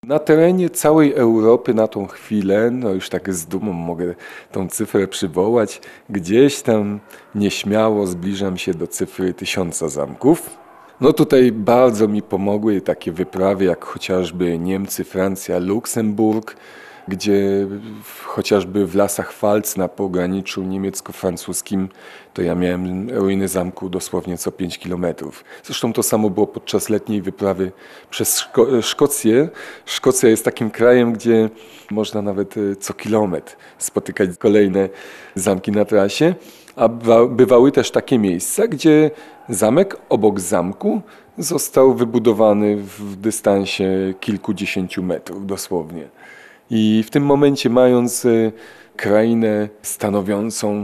Na terenie całej Europy na tą chwilę, no już tak z dumą mogę tą cyfrę przywołać, gdzieś tam nieśmiało zbliżam się do cyfry 1000 zamków. No tutaj bardzo mi pomogły takie wyprawy jak chociażby Niemcy, Francja, Luksemburg, gdzie chociażby w lasach Pfalz na pograniczu niemiecko-francuskim to ja miałem ruiny zamku dosłownie co 5 kilometrów. Zresztą to samo było podczas letniej wyprawy przez Szkocję. Szkocja jest takim krajem, gdzie można nawet co kilometr spotykać kolejne zamki na trasie, a bywały też takie miejsca, gdzie zamek obok zamku został wybudowany w dystansie kilkudziesięciu metrów dosłownie. I w tym momencie, mając krainę stanowiącą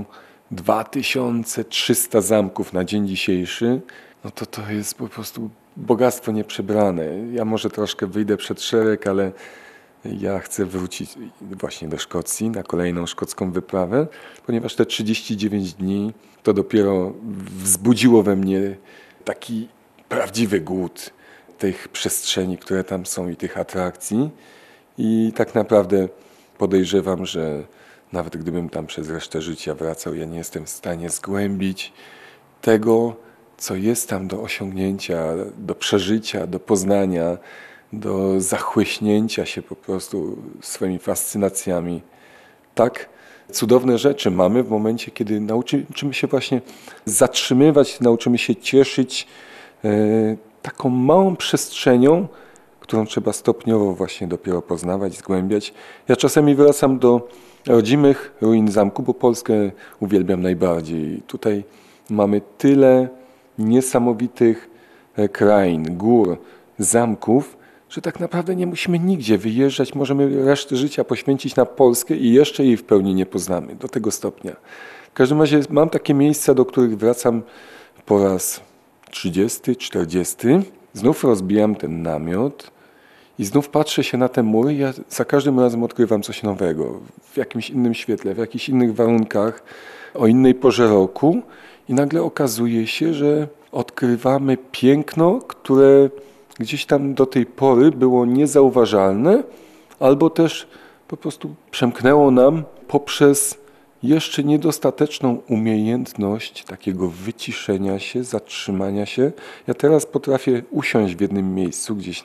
2300 zamków na dzień dzisiejszy, no to jest po prostu bogactwo nieprzebrane. Ja może troszkę wyjdę przed szereg, ale ja chcę wrócić właśnie do Szkocji na kolejną szkocką wyprawę, ponieważ te 39 dni to dopiero wzbudziło we mnie taki prawdziwy głód tych przestrzeni, które tam są i tych atrakcji. I tak naprawdę podejrzewam, że nawet gdybym tam przez resztę życia wracał, ja nie jestem w stanie zgłębić tego, co jest tam do osiągnięcia, do przeżycia, do poznania, do zachłyśnięcia się po prostu swoimi fascynacjami. Tak cudowne rzeczy mamy w momencie, kiedy nauczymy się właśnie zatrzymywać, nauczymy się cieszyć taką małą przestrzenią, którą trzeba stopniowo właśnie dopiero poznawać, zgłębiać. Ja czasami wracam do rodzimych ruin zamku, bo Polskę uwielbiam najbardziej. Tutaj mamy tyle niesamowitych krain, gór, zamków, że tak naprawdę nie musimy nigdzie wyjeżdżać. Możemy resztę życia poświęcić na Polskę i jeszcze jej w pełni nie poznamy, do tego stopnia. W każdym razie mam takie miejsca, do których wracam po raz 30, 40. Znów rozbijam ten namiot i znów patrzę się na te mury i ja za każdym razem odkrywam coś nowego, w jakimś innym świetle, w jakichś innych warunkach, o innej porze roku i nagle okazuje się, że odkrywamy piękno, które gdzieś tam do tej pory było niezauważalne, albo też po prostu przemknęło nam poprzez jeszcze niedostateczną umiejętność takiego wyciszenia się, zatrzymania się. Ja teraz potrafię usiąść w jednym miejscu, gdzieś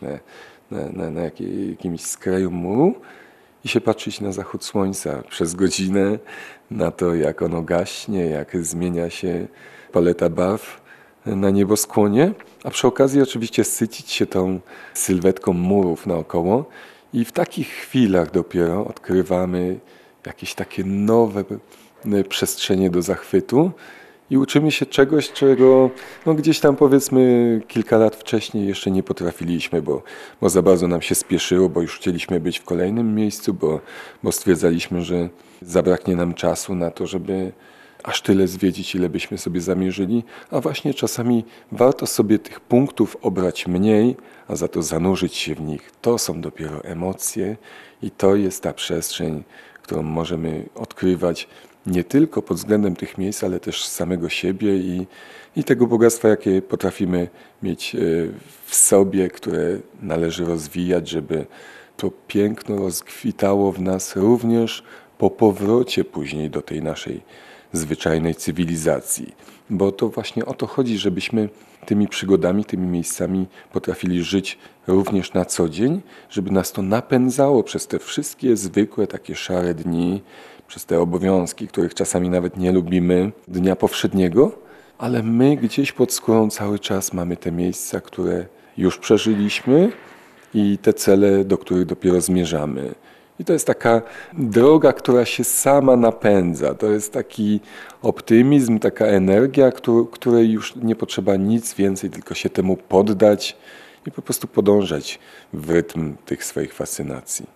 na jakimś skraju muru i się patrzeć na zachód słońca przez godzinę, na to jak ono gaśnie, jak zmienia się paleta barw na nieboskłonie, a przy okazji oczywiście sycić się tą sylwetką murów naokoło i w takich chwilach dopiero odkrywamy jakieś takie nowe przestrzenie do zachwytu i uczymy się czegoś, czego no gdzieś tam powiedzmy kilka lat wcześniej jeszcze nie potrafiliśmy, bo za bardzo nam się spieszyło, bo już chcieliśmy być w kolejnym miejscu, bo stwierdzaliśmy, że zabraknie nam czasu na to, żeby aż tyle zwiedzić, ile byśmy sobie zamierzyli, a właśnie czasami warto sobie tych punktów obrać mniej, a za to zanurzyć się w nich. To są dopiero emocje i to jest ta przestrzeń, którą możemy odkrywać nie tylko pod względem tych miejsc, ale też samego siebie i tego bogactwa, jakie potrafimy mieć w sobie, które należy rozwijać, żeby to piękno rozkwitało w nas również po powrocie później do tej naszej zwyczajnej cywilizacji. Bo to właśnie o to chodzi, żebyśmy tymi przygodami, tymi miejscami potrafili żyć również na co dzień, żeby nas to napędzało przez te wszystkie zwykłe, takie szare dni, przez te obowiązki, których czasami nawet nie lubimy, dnia powszedniego, ale my gdzieś pod skórą cały czas mamy te miejsca, które już przeżyliśmy i te cele, do których dopiero zmierzamy. I to jest taka droga, która się sama napędza. To jest taki optymizm, taka energia, której już nie potrzeba nic więcej, tylko się temu poddać i po prostu podążać w rytm tych swoich fascynacji.